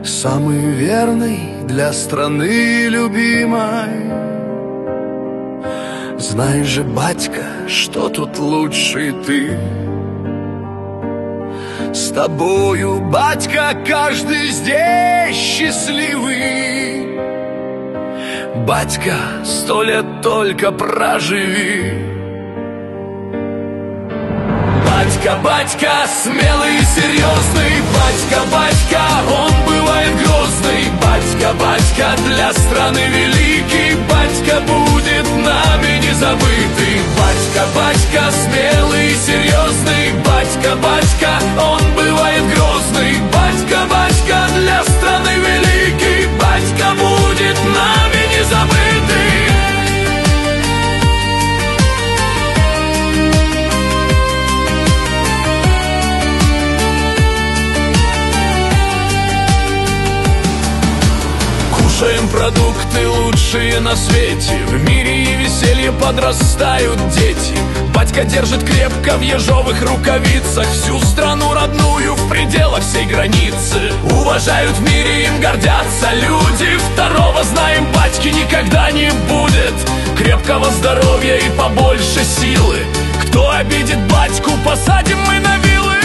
самый верный для страны любимой. Знаешь же, батька, что тут лучше ты. С тобою, батька, каждый здесь счастливый. Батька, 100 лет только проживи. Батька, батька, смелый и серьезный. Батька, батька, он бывает грозный. Батька, батька, для страны великий. Батька будет нами не забытый. Батька, батька, смелый и серьезный. Батька, батька, он бывает грозный. Батька, батька, для страны великий. Батька будет нами не забытый. Кушаем продукты лучшие на свете. В мире и веселье подрастают дети. Батька держит крепко в ежовых рукавицах всю страну родную в пределах всей границы. Уважают в мире, им гордятся люди. Второго, знаем, батьки никогда не будет. Крепкого здоровья и побольше силы. Кто обидит батьку, посадим мы на вилы.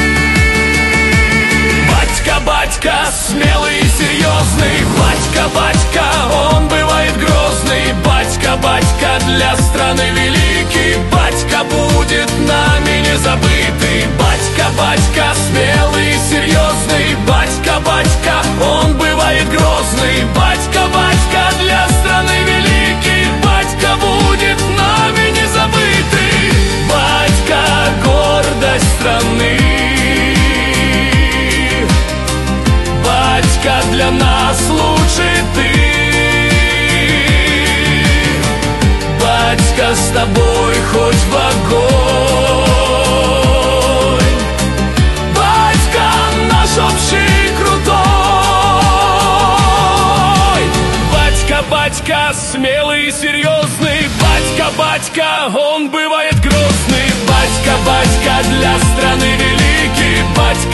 Батька, батька, смелый и серьезный. Батька, батька, он бывает грозный. Батька, батька, для страны великий. Батька будет нами не забытый. Батька, батька, смелый и серьезный. Батька, батька, он бывает грозный. Батька, батька, для страны великий. Батька будет нами не забытый. Батька, гордость страны. Батька, для нас лучше ты. Батька, с тобой хоть в огонь. Батька, наш общий крутой. Батька, батька, смелый и серьезный. Батька, батька, он бывает грозный. Батька, батька, для страны великий. Батька,